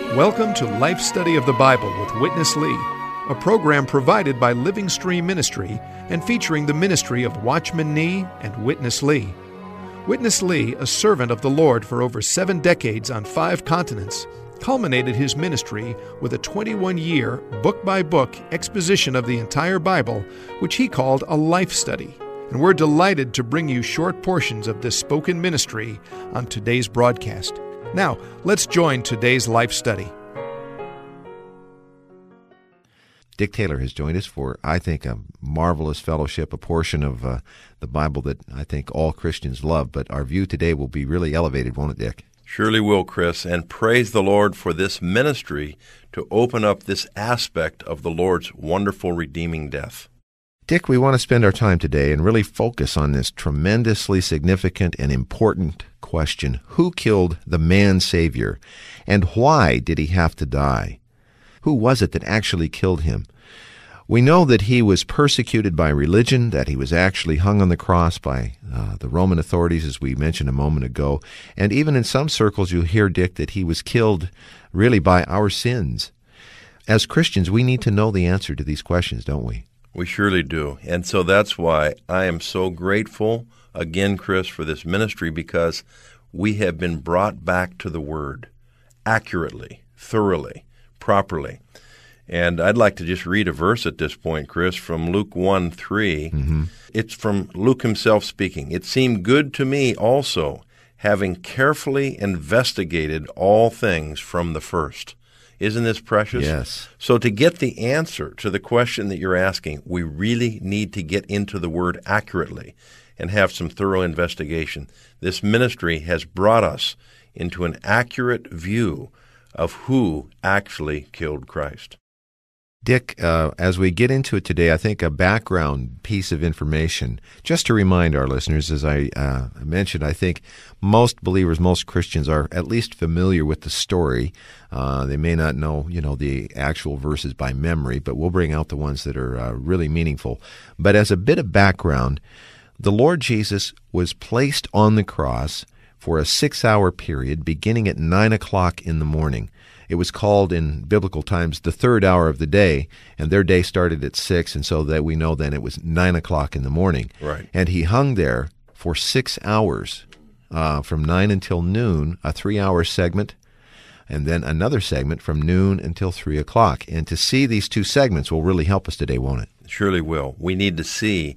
Welcome to Life Study of the Bible with Witness Lee, a program provided by Living Stream Ministry and featuring the ministry of Watchman Nee and Witness Lee. Witness Lee, a servant of the Lord for over 7 decades on 5 continents, culminated his ministry with a 21-year, book-by-book exposition of the entire Bible, which he called a life study. And we're delighted to bring you short portions of this spoken ministry on today's broadcast. Now, let's join today's life study. Dick Taylor has joined us for, I think, a marvelous fellowship, a portion of the Bible that I think all Christians love. But our view today will be really elevated, won't it, Dick? Surely will, Chris, and praise the Lord for this ministry to open up this aspect of the Lord's wonderful redeeming death. Dick, we want to spend our time today and really focus on this tremendously significant and important question. Who killed the man-Savior, and why did he have to die? Who was it that actually killed him? We know that he was persecuted by religion, that he was actually hung on the cross by the Roman authorities, as we mentioned a moment ago, and even in some circles you hear, Dick, that he was killed really by our sins. As Christians, we need to know the answer to these questions, don't we? We surely do. And so that's why I am so grateful, again, Chris, for this ministry, because we have been brought back to the Word accurately, thoroughly, properly. And I'd like to just read a verse at this point, Chris, from Luke 1:3. Mm-hmm. It's from Luke himself speaking. It seemed good to me also, having carefully investigated all things from the first. Isn't this precious? Yes. So to get the answer to the question that you're asking, we really need to get into the Word accurately and have some thorough investigation. This ministry has brought us into an accurate view of who actually killed Christ. Dick, as we get into it today, I think a background piece of information, just to remind our listeners, as I mentioned, I think most believers, most Christians are at least familiar with the story. They may not know, the actual verses by memory, but we'll bring out the ones that are really meaningful. But as a bit of background, the Lord Jesus was placed on the cross for a 6-hour period beginning at 9 o'clock in the morning. It was called in biblical times the third hour of the day, and their day started at 6, and so that we know then it was 9 o'clock in the morning. Right. And he hung there for 6 hours, from 9 until noon, a 3-hour segment, and then another segment from noon until 3 o'clock. And to see these two segments will really help us today, won't it? Surely will. We need to see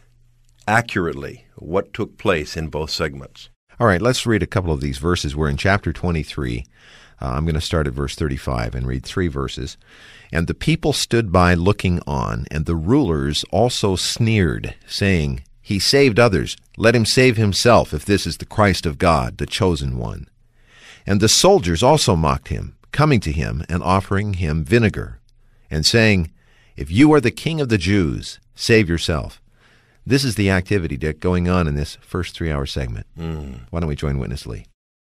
accurately what took place in both segments. All right, let's read a couple of these verses. We're in chapter 23. I'm going to start at verse 35 and read 3 verses. And the people stood by looking on, and the rulers also sneered, saying, He saved others. Let him save himself, if this is the Christ of God, the chosen one. And the soldiers also mocked him, coming to him and offering him vinegar, and saying, If you are the king of the Jews, save yourself. This is the activity, Dick, going on in this first 3-hour segment. Why don't we join Witness Lee?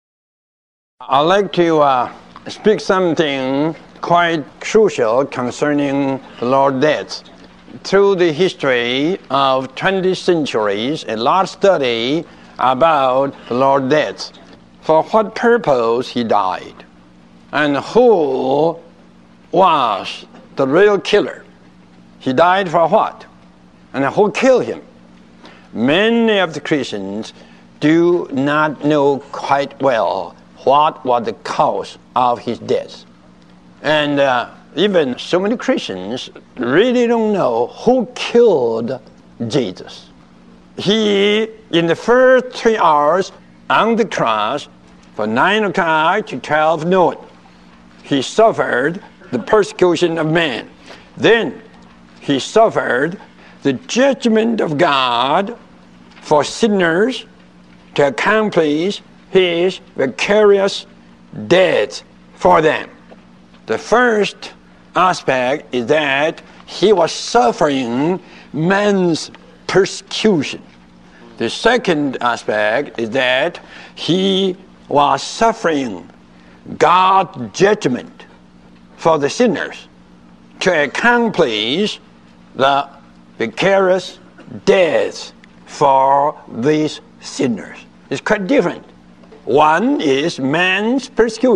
I'd like to speak something quite crucial concerning the Lord's death. Through the history of 20 centuries, a lot study about the Lord's death. For what purpose he died, and who was the real killer. He died for what, and who killed him. Many of the Christians do not know quite well what was the cause of his death. And even so many Christians really don't know who killed Jesus. He, in the first 3 hours on the cross, from 9 o'clock to 12 noon, he suffered the persecution of man. Then he suffered the judgment of God for sinners to accomplish his vicarious death for them. The first aspect is that he was suffering man's persecution. The second aspect is that he was suffering God's judgment for the sinners to accomplish the vicarious death for these sinners. It's quite different. One is man's persecution.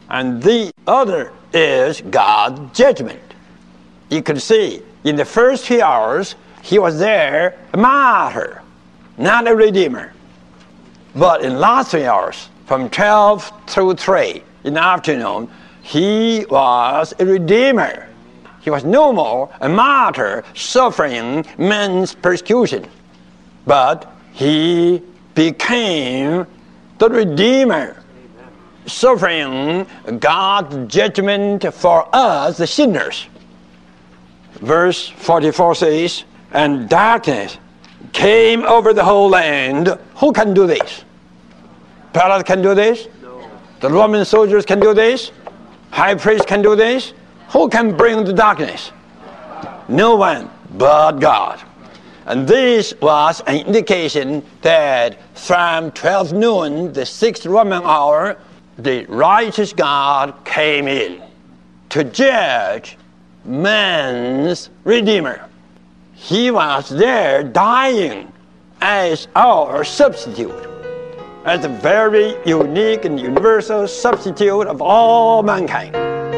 and the other is God's judgment. You could see in the first few hours, he was there, a martyr, not a redeemer. But in the last 3 hours, from 12 through 3 in the afternoon, he was a redeemer. He was no more a martyr suffering men's persecution, but he became the redeemer, suffering God's judgment for us, the sinners. Verse 44 says, and darkness came over the whole land. Who can do this? Pilate can do this? No. The Roman soldiers can do this? High priest can do this? Who can bring the darkness? No one but God. And this was an indication that from 12 noon, the 6th Roman hour, the righteous God came in to judge man's Redeemer. He was there dying as our substitute, as a very unique and universal substitute of all mankind.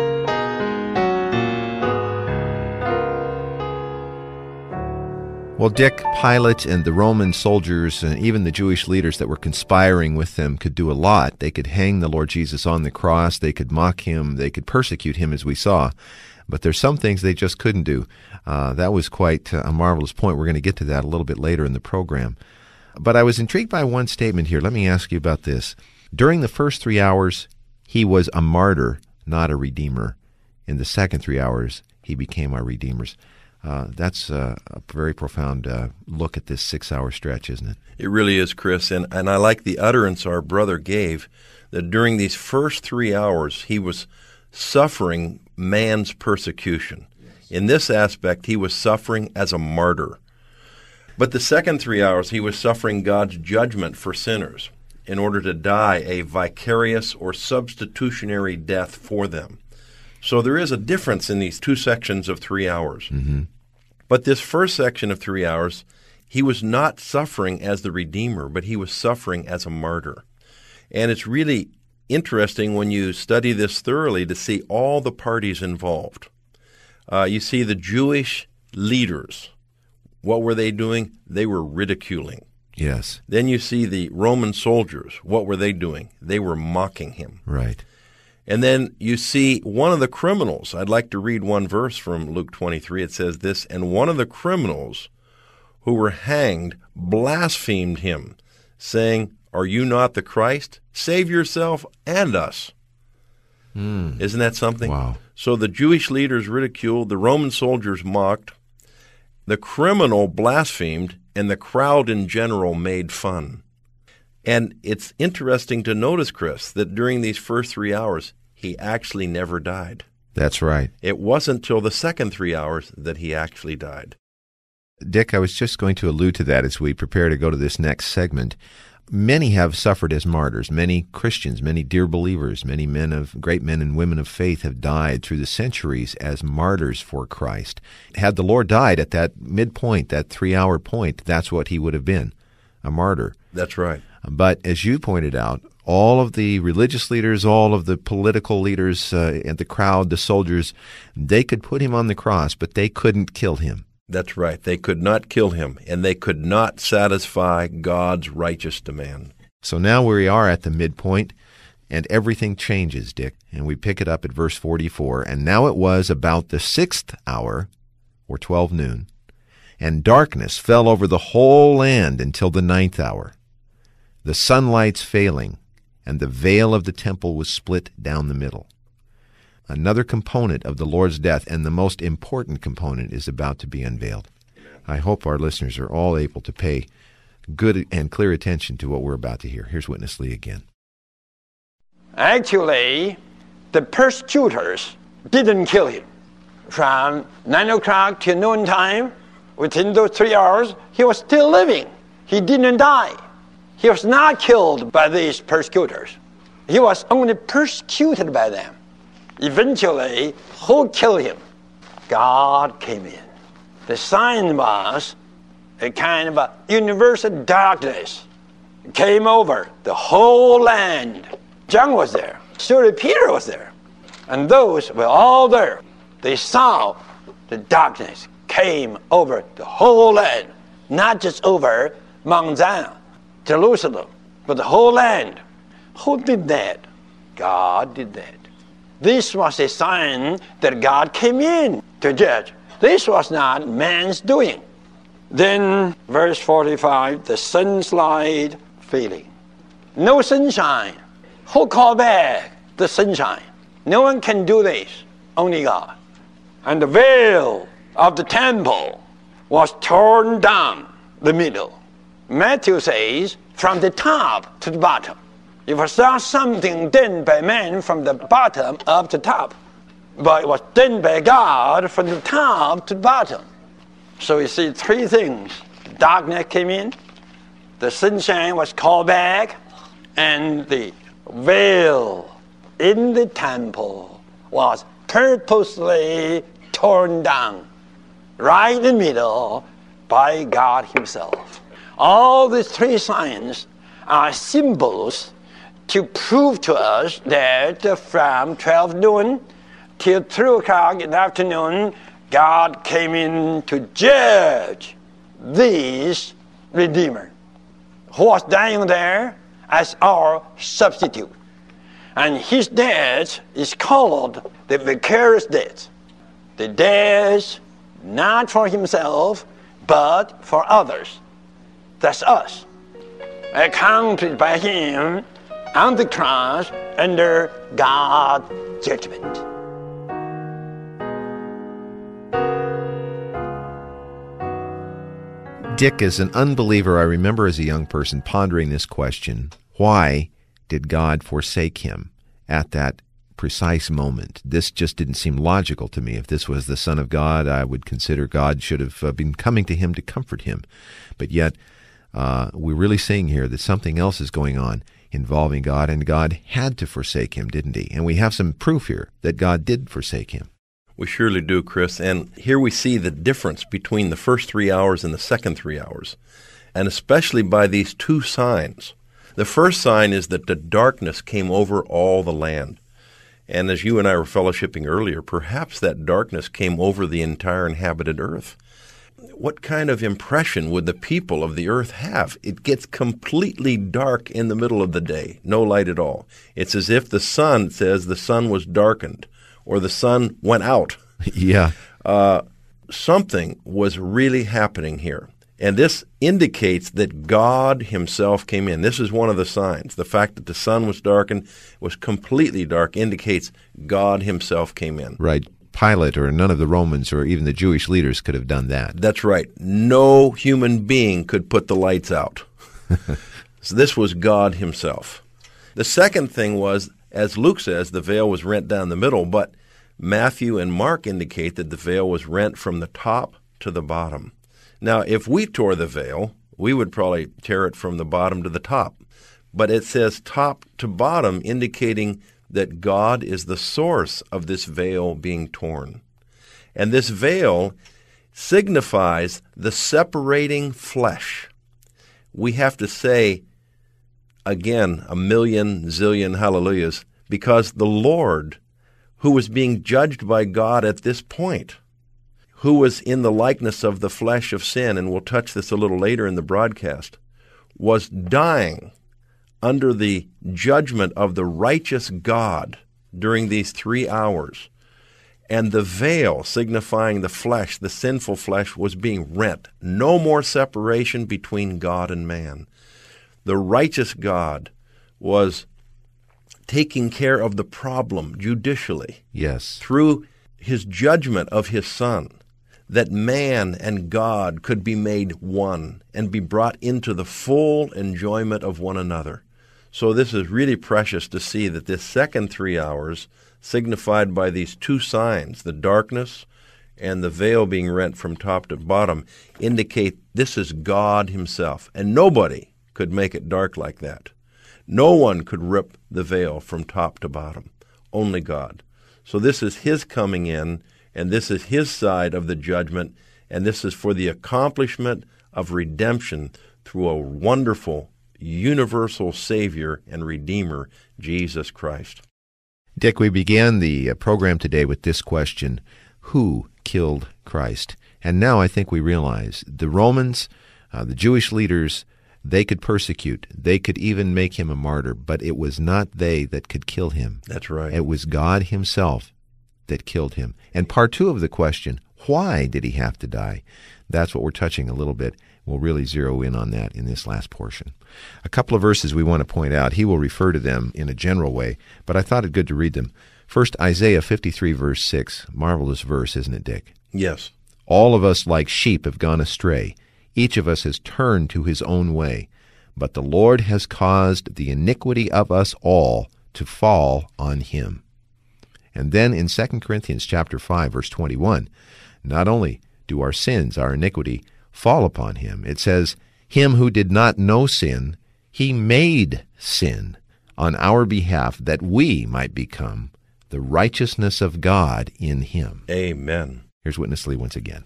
Well, Dick, Pilate and the Roman soldiers and even the Jewish leaders that were conspiring with them could do a lot. They could hang the Lord Jesus on the cross. They could mock him. They could persecute him, as we saw. But there's some things they just couldn't do. That was quite a marvelous point. We're going to get to that a little bit later in the program. But I was intrigued by one statement here. Let me ask you about this. During the first 3 hours, he was a martyr, not a redeemer. In the second 3 hours, he became our redeemers. That's a very profound look at this 6-hour stretch, isn't it? It really is, Chris. And I like the utterance our brother gave, that during these first 3 hours, he was suffering man's persecution. Yes. In this aspect, he was suffering as a martyr. But the second 3 hours, he was suffering God's judgment for sinners in order to die a vicarious or substitutionary death for them. So there is a difference in these two sections of 3 hours. Mm-hmm. But this first section of 3 hours, he was not suffering as the Redeemer, but he was suffering as a martyr. And it's really interesting when you study this thoroughly to see all the parties involved. You see the Jewish leaders. What were they doing? They were ridiculing. Yes. Then you see the Roman soldiers. What were they doing? They were mocking him. Right. And then you see one of the criminals. I'd like to read one verse from Luke 23. It says this, and one of the criminals who were hanged blasphemed him, saying, are you not the Christ? Save yourself and us. Isn't that something? Wow. So the Jewish leaders ridiculed, the Roman soldiers mocked, the criminal blasphemed, and the crowd in general made fun. And it's interesting to notice, Chris, that during these first 3 hours, he actually never died. That's right. It wasn't till the second 3 hours that he actually died. Dick, I was just going to allude to that as we prepare to go to this next segment. Many have suffered as martyrs. Many Christians, many dear believers, many great men and women of faith have died through the centuries as martyrs for Christ. Had the Lord died at that midpoint, that 3-hour point, that's what he would have been, a martyr. That's right. But as you pointed out, all of the religious leaders, all of the political leaders and the crowd, the soldiers, they could put him on the cross, but they couldn't kill him. That's right. They could not kill him, and they could not satisfy God's righteous demand. So now we are at the midpoint, and everything changes, Dick. And we pick it up at verse 44. And now it was about the 6th hour, or 12 noon, and darkness fell over the whole land until the 9th hour, the sunlight's failing, and the veil of the temple was split down the middle. Another component of the Lord's death, and the most important component, is about to be unveiled. I hope our listeners are all able to pay good and clear attention to what we're about to hear. Here's Witness Lee again. Actually, the persecutors didn't kill him. From 9 o'clock to noontime, within those 3 hours, he was still living. He didn't die. He was not killed by these persecutors. He was only persecuted by them. Eventually, who killed him? God came in. The sign was a kind of a universal darkness. It came over the whole land. John was there. Surely Peter was there. And those were all there. They saw the darkness came over the whole land, not just over Mount Zion, Jerusalem, but the whole land. Who did that? God did that. This was a sign that God came in to judge. This was not man's doing. Then, verse 45, the sunlight failing. No sunshine. Who called back the sunshine? No one can do this, only God. And the veil of the temple was torn down the middle. Matthew says, from the top to the bottom. It was not something done by man from the bottom up to top, but it was done by God from the top to the bottom. So you see three things. Darkness came in, the sunshine was called back, and the veil in the temple was purposely torn down right in the middle by God himself. All these three signs are symbols to prove to us that from 12 noon till 3 o'clock in the afternoon, God came in to judge this Redeemer who was dying there as our substitute. And his death is called the vicarious death. The death not for himself, but for others. That's us. Accomplished by him on the cross under God's judgment. Dick, as an unbeliever, I remember as a young person pondering this question: why did God forsake him at that precise moment? This just didn't seem logical to me. If this was the Son of God, I would consider God should have been coming to him to comfort him. But yet, we're really seeing here that something else is going on involving God, and God had to forsake him, didn't he? And we have some proof here that God did forsake him. We surely do, Chris. And here we see the difference between the first 3 hours and the second 3 hours, and especially by these two signs. The first sign is that the darkness came over all the land. And as you and I were fellowshipping earlier, perhaps that darkness came over the entire inhabited earth. What kind of impression would the people of the earth have? It gets completely dark in the middle of the day, no light at all. It's as if the sun says the sun was darkened, or the sun went out. Yeah. Something was really happening here. And this indicates that God himself came in. This is one of the signs. The fact that the sun was darkened, was completely dark, indicates God himself came in. Right. Pilate or none of the Romans or even the Jewish leaders could have done that. That's right. No human being could put the lights out. So this was God himself. The second thing was, as Luke says, the veil was rent down the middle, but Matthew and Mark indicate that the veil was rent from the top to the bottom. Now, if we tore the veil, we would probably tear it from the bottom to the top. But it says top to bottom, indicating that God is the source of this veil being torn. And this veil signifies the separating flesh. We have to say, again, a million, zillion hallelujahs, because the Lord, who was being judged by God at this point, who was in the likeness of the flesh of sin, and we'll touch this a little later in the broadcast, was dying under the judgment of the righteous God during these 3 hours. And the veil, signifying the flesh, the sinful flesh, was being rent. No more separation between God and man. The righteous God was taking care of the problem judicially. Yes. Through his judgment of his Son, that man and God could be made one and be brought into the full enjoyment of one another. So this is really precious to see that this second 3 hours, signified by these two signs, the darkness and the veil being rent from top to bottom, indicate this is God himself. And nobody could make it dark like that. No one could rip the veil from top to bottom. Only God. So this is his coming in, and this is his side of the judgment, and this is for the accomplishment of redemption through a wonderful, universal Savior and Redeemer, Jesus Christ. Dick, we began the program today with this question: who killed Christ? And now I think we realize the Romans, the Jewish leaders, they could persecute. They could even make him a martyr, but it was not they that could kill him. That's right. It was God himself that killed him. And part two of the question, why did he have to die? That's what we're touching a little bit. We'll really zero in on that in this last portion. A couple of verses we want to point out. He will refer to them in a general way, but I thought it good to read them. First, Isaiah 53, verse 6. Marvelous verse, isn't it, Dick? Yes. All of us like sheep have gone astray. Each of us has turned to his own way. But the Lord has caused the iniquity of us all to fall on him. And then in 2 Corinthians chapter 5, verse 21, not only do our sins, our iniquity, fall upon him, it says, him who did not know sin, he made sin on our behalf, that we might become the righteousness of God in him. Amen. Here's Witness Lee once again.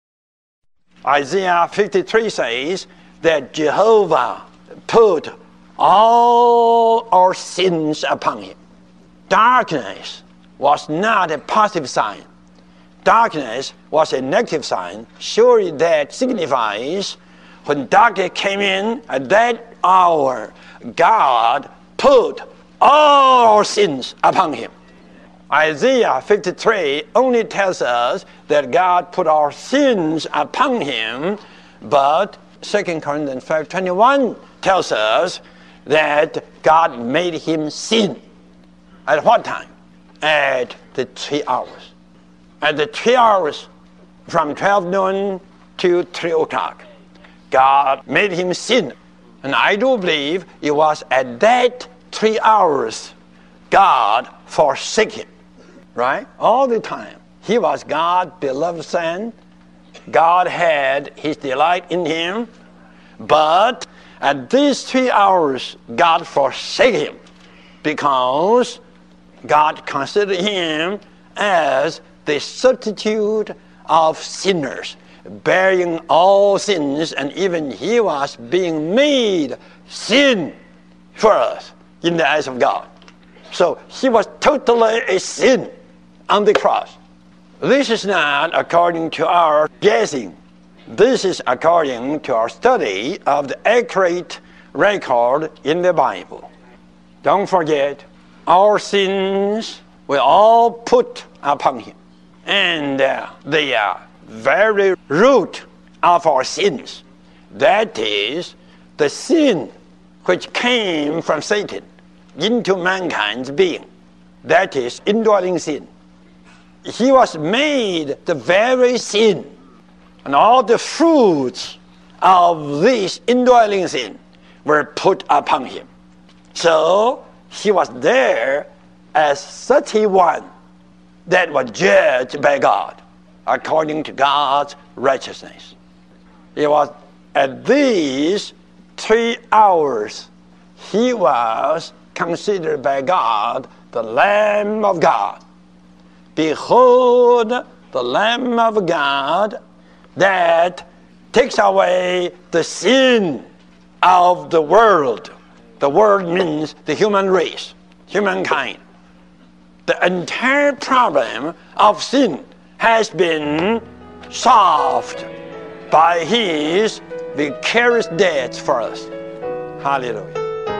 Isaiah 53 says that Jehovah put all our sins upon him. Darkness was not a positive sign. Darkness was a negative sign. Surely that signifies when darkness came in at that hour, God put all our sins upon him. Isaiah 53 only tells us that God put our sins upon him, but 2 Corinthians 5:21 tells us that God made him sin. At what time? At the 3 hours. At the 3 hours from 12 noon to 3 o'clock. God made him sin. And I do believe it was at that 3 hours God forsook him. Right? All the time. He was God's beloved son. God had his delight in him. But at these 3 hours, God forsook him because God considered him as the substitute of sinners, bearing all sins, and even he was being made sin for us in the eyes of God. So he was totally a sin on the cross. This is not according to our guessing. This is according to our study of the accurate record in the Bible. Don't forget, our sins were all put upon him. And the very root of our sins, that is the sin which came from Satan into mankind's being, that is indwelling sin. He was made the very sin, and all the fruits of this indwelling sin were put upon him. So he was there as such a one that was judged by God according to God's righteousness. It was at these 3 hours he was considered by God the Lamb of God. Behold, the Lamb of God that takes away the sin of the world. The world means the human race, humankind. The entire problem of sin has been solved by his vicarious death for us. Hallelujah.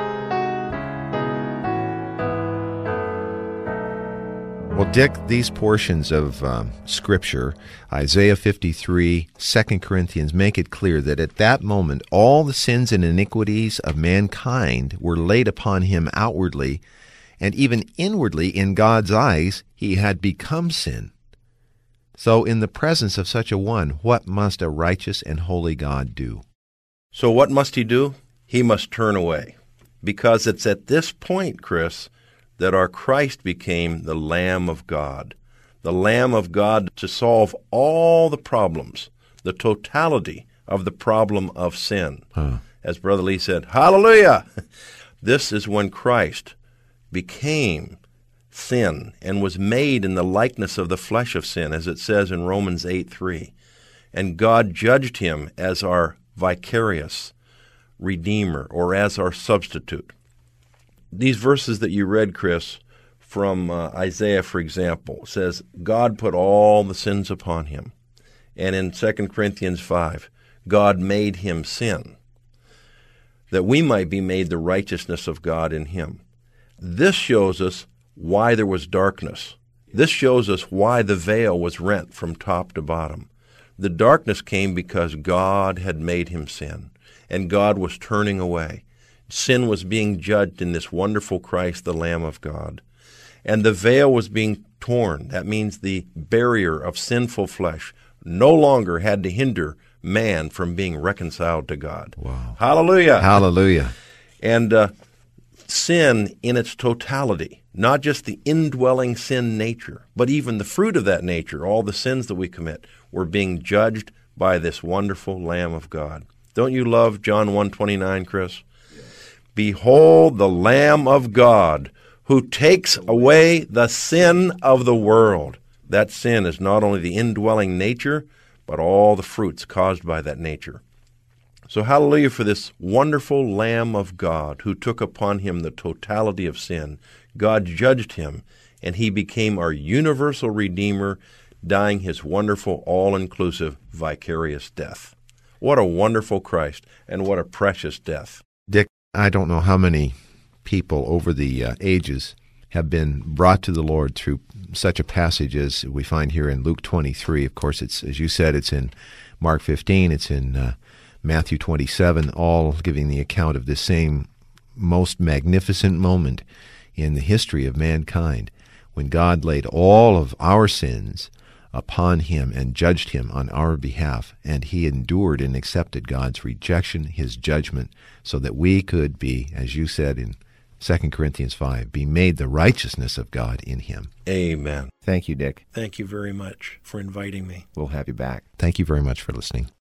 Well, Dick, these portions of Scripture, Isaiah 53, 2 Corinthians, make it clear that at that moment all the sins and iniquities of mankind were laid upon him outwardly, and even inwardly in God's eyes he had become sin. So in the presence of such a one, what must a righteous and holy God do? So what must he do? He must turn away. Because it's at this point, Chris, that our Christ became the Lamb of God to solve all the problems, the totality of the problem of sin. As Brother Lee said, hallelujah! This is when Christ became sin and was made in the likeness of the flesh of sin, as it says in Romans 8:3. And God judged him as our vicarious Redeemer, or as our substitute. These verses that you read, Chris, from Isaiah, for example, says, God put all the sins upon him. And in 2 Corinthians 5, God made him sin, that we might be made the righteousness of God in him. This shows us why there was darkness. This shows us why the veil was rent from top to bottom. The darkness came because God had made him sin, and God was turning away. Sin was being judged in this wonderful Christ, the Lamb of God. And the veil was being torn. That means the barrier of sinful flesh no longer had to hinder man from being reconciled to God. Wow. Hallelujah. Hallelujah. And sin in its totality, not just the indwelling sin nature, but even the fruit of that nature, all the sins that we commit, were being judged by this wonderful Lamb of God. Don't you love John 1:29, Chris? Yes. Behold the Lamb of God who takes away the sin of the world. That sin is not only the indwelling nature, but all the fruits caused by that nature. So hallelujah for this wonderful Lamb of God who took upon him the totality of sin. God judged him, and he became our universal Redeemer, dying his wonderful, all-inclusive, vicarious death. What a wonderful Christ, and what a precious death. Dick, I don't know how many people over the ages have been brought to the Lord through such a passage as we find here in Luke 23. Of course, it's, as you said, it's in Mark 15, it's in Matthew 27, all giving the account of this same most magnificent moment in the history of mankind, when God laid all of our sins upon him and judged him on our behalf, and he endured and accepted God's rejection, his judgment, so that we could be, as you said in 2 Corinthians 5, be made the righteousness of God in him. Amen. Thank you, Dick. Thank you very much for inviting me. We'll have you back. Thank you very much for listening.